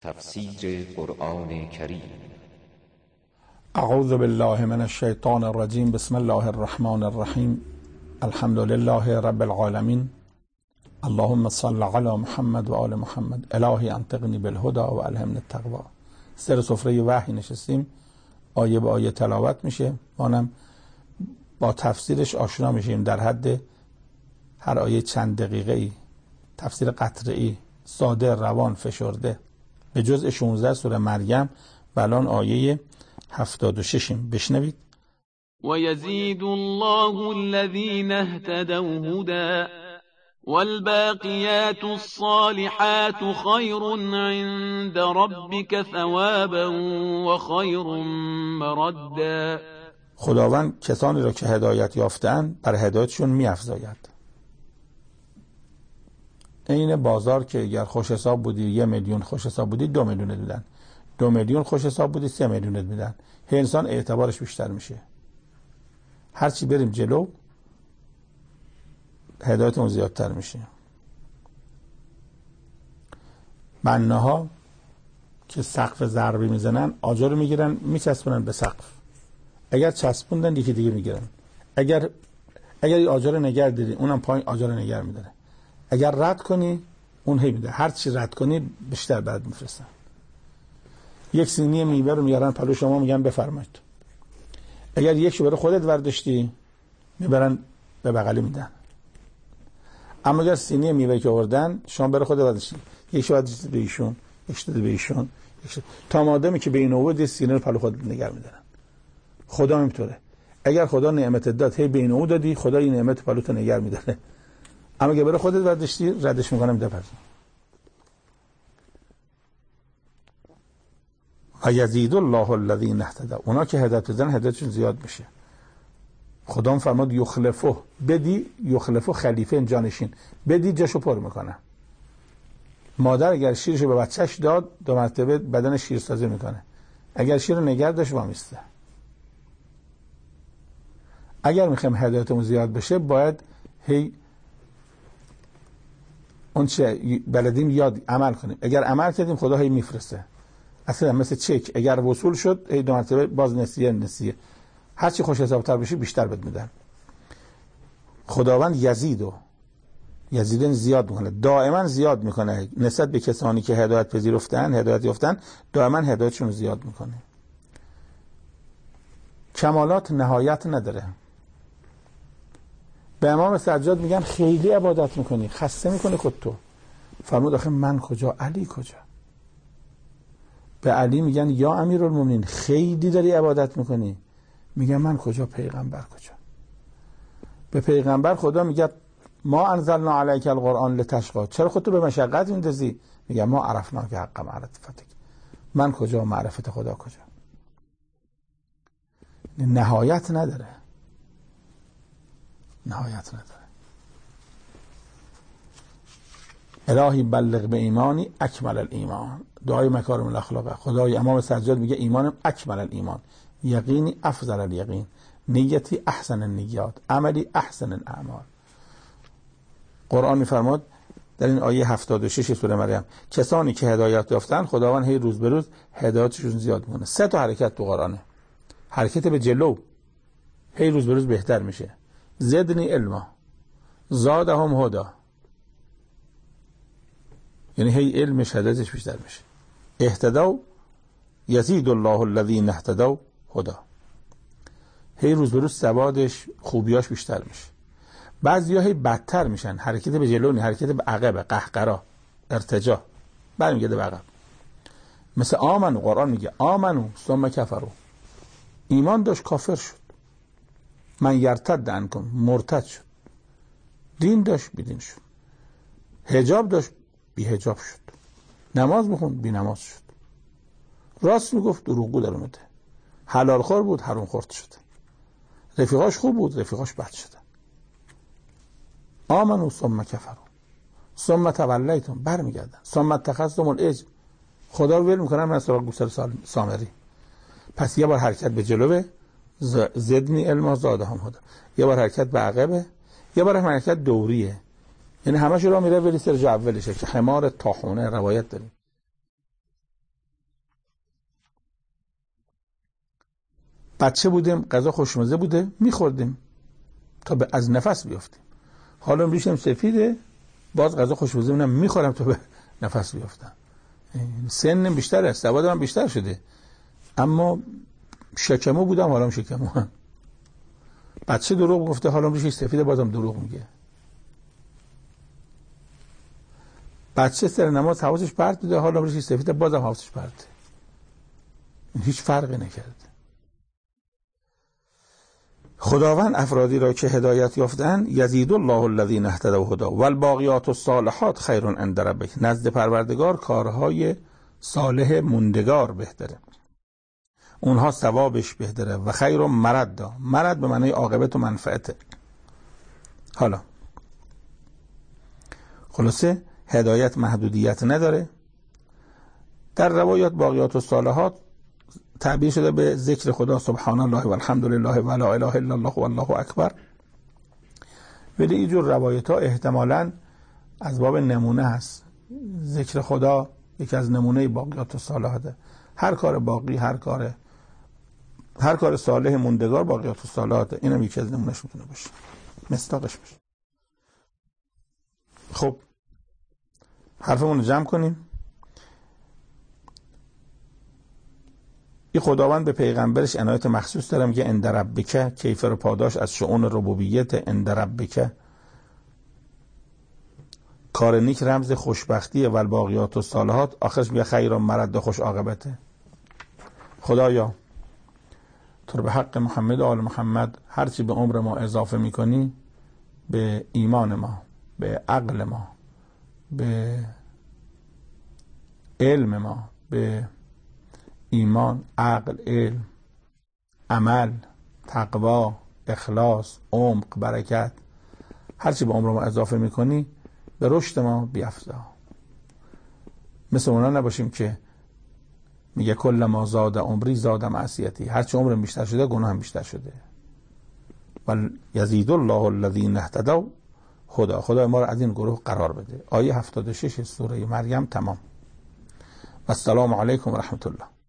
تفسیر قرآن کریم. اعوذ بالله من الشیطان الرجیم. بسم الله الرحمن الرحیم. الحمد لله رب العالمین. اللهم صل علی محمد و آل محمد. الهی انطقنی بالهدى و الهمنی التقوی. سر سفره وحی نشستیم، آیه به آیه تلاوت میشه، مانم با تفسیرش آشنا میشیم. در حد هر آیه چند دقیقه ای، تفسیر قطعی، ساده، روان، فشرده. به جزء 16 سوره مریم و الان آیه 76 بشنوید. و یزید الله الذین اهتدوا هدى والباقیات الصالحات خیر عند ربک ثوابا و خیر مردا. خداوند کسانی را که هدایت یافتند بر هدایتشون می‌افزاید. این بازار که اگر خوش حساب بودی 1 میلیون، خوش حساب بودی 2 میلیون میدن، 2 میلیون خوش حساب بودی 3 میلیون میدن. انسان اعتبارش بیشتر میشه. هرچی بریم جلو هدایتمون زیادتر میشه. بناها که سقف ضربی میزنن آجر میگیرن میچسبونن به سقف. اگر چسبوندن یکی دیگه میگیرن. اگر آجر نگه داری اونم پایین آجر نگه میداره. اگر رد کنی اون هی میده. هر چی رد کنی بیشتر بعد میفرستن. یک سینی میوه رو میارن پلو شما، میگن بفرمایید. اگر یکشو برای خودت ورداشتی میبرن به بغلی میدن. اما اگر سینی میوه که آوردن شما برای خودت ورداشتی، یکشو ورداشتی به ایشون، یکشو به ایشون، تا مادامی که به این آورد سینی رو پلو خودت نگه میدارن. خدا اینطوره. اگر خدا نعمت داد هی به این او دادی، خدا این نعمت پلوت نگه میداره. اما اگه برای خودت ورداشتی ردش میکنم بپرز. و یزید الله الذین اهتدوا. اونا که هدایت بزنن هدایتشون زیاد میشه. خدا فرمود یخلفه، بدی یخلفه، خلیفه، جانشین، بدی جاشو پر میکنه. مادر اگر شیرشو به بچهش داد 2 مرتبه بدن شیر سازی میکنه. اگر شیر رو نگه داشت وامیسته. اگر میخوایم هدایتمون زیاد بشه باید هی اون چه بلدیم یاد عمل کنیم. اگر عمل کردیم خدا هی میفرسته. اصلا مثل چک، اگر وصول شد هی 2 مرتبه باز نسیه. هر چی خوش حسابتر بشی بیشتر بد میدن. خداوند یزیدن زیاد میکنه، دائما زیاد میکنه نسبت به کسانی که هدایت پذیرفتن، هدایت یافتن، دائما هدایتشون زیاد میکنه. کمالات نهایت نداره. به امام سجاد میگن خیلی عبادت میکنی، خسته میکنه خودتو. فرمود آخه من کجا، علی کجا؟ به علی میگن یا امیرالمومنین خیلی داری عبادت میکنی. میگن من کجا، پیغمبر کجا؟ به پیغمبر خدا میگه ما انزلنا علیک القرآن لتشقی، چرا خودتو به مشقت میندازی؟ میگه ما عرفنا که حق معرفتک. من کجا، معرفت خدا کجا؟ نهایت نداره. الهی بلغ به ایمانی اکمل الایمان. دعای مکارم الاخلاق. خدای امام سجاد میگه ایمانم اکمل الایمان، یقینی افضل الیقین، نیتی احسن النیات، عملی احسن الاعمال. قرآن میفرماد در این آیه 76 سوره مریم کسانی که هدایت یافتن خداوند هی روز به روز هدایتشون زیاد میکنه. 3 تا حرکت تو قرآنه. حرکت به جلو، هی روز به روز بهتر میشه. زدنی علما، زادهم هدی، یعنی هی علمش هدایتش بیشتر میشه. اهتدوا یزید الله الذین اهتدوا هدی. هی روز به روز ثوابش، خوبیاش بیشتر میشه. بعضیا هی بدتر میشن. حرکت به جلو نه، حرکت به عقب، قهقرا، ارتجاع، برمیگرده به عقب. مثل آمنو، قرآن میگه آمنو ثم کفروا، ایمان داشت کافر شد. من یرتد عنکم، مرتد شد. دین داشت بیدین شد. حجاب داشت بی حجاب شد. نماز بخوند بی نماز شد. راست میگفت دروغگو در اومده. حلال خور بود حرام خورد شد. رفیقاش خوب بود رفیقاش بد شد. آمنو ثم کفروا ثم تولیتم، برمیگردن. ثم اتخذتم العجل، خدا رو ول میکنن من سراغ گوسر سامری. پس یه بار حرکت به جلوه، زدنی علما زادهم هدی. یه بار حرکت به عقبه، یه بار حرکت دوریه. یعنی همش را میره ولی سر جو اولشه که خمار طاحونه روایت داریم. بچه بودیم غذا خوشمزه بوده میخوردیم تا به از نفس بیافتیم. حالا میشم سفیده باز غذا خوشمزه میخورم تا به نفس بیافتم. سنم بیشتر است، سواد من بیشتر شده، اما شکمو بودم حالا شکمو هم. بچه دروغ گفته حالا ریشش سفیده بازم دروغ میگه. بچه سر نماز حواسش پرت بوده حالا ریشش سفیده بازم حواسش پرته. هیچ فرقی نکرده. خداوند افرادی را که هدایت یافتند یزید الله الذین اهتدوا هدی و الباقیات الصالحات خیر عند ربک، نزد پروردگار کارهای صالح موندگار بهتره، اونها ثوابش بهتره و خیر مردا، مرد به معنی عاقبت و منفعته. حالا خلاصه هدایت محدودیت نداره. در روایات باقیات الصالحات تعبیر شده به ذکر خدا سبحان الله و الحمد لله و لا اله الا الله و الله اکبر. ولی اینجور روایت ها احتمالاً از باب نمونه هست. ذکر خدا یکی از نمونه باقیات الصالحاته. هر کار باقی، هر کار صالح موندگار باقیات الصالحاته. اینم یکی از نمونهش میتونه باشه، مصداقش باشه. خب حرفمون رو جمع کنیم. این خداوند به پیغمبرش عنایت مخصوص داره، میگه عند ربک، کیفر پاداش از شؤون ربوبیت. عند ربک کار نیک رمز خوشبختیه و الباقیات الصالحات آخرش میگه خیر مرد خوش عاقبته. خدایا تو رو به حق محمد و آل محمد هرچی به عمر ما اضافه میکنی، به ایمان ما، به عقل ما، به علم ما، به ایمان، عقل، علم، عمل، تقوا، اخلاص، عمق، برکت، هرچی به عمر ما اضافه میکنی به رشد ما بیفزا. مثل اونا نباشیم که میگه کل ما زاد عمری زاد معصیتی، هرچی عمرم بیشتر شده گناهم بیشتر شده. و یزید الله الذین اهتدوا هدی، خدا ما رو از این گروه قرار بده. آیه 76 سوره مریم تمام. و السلام علیکم و رحمت الله.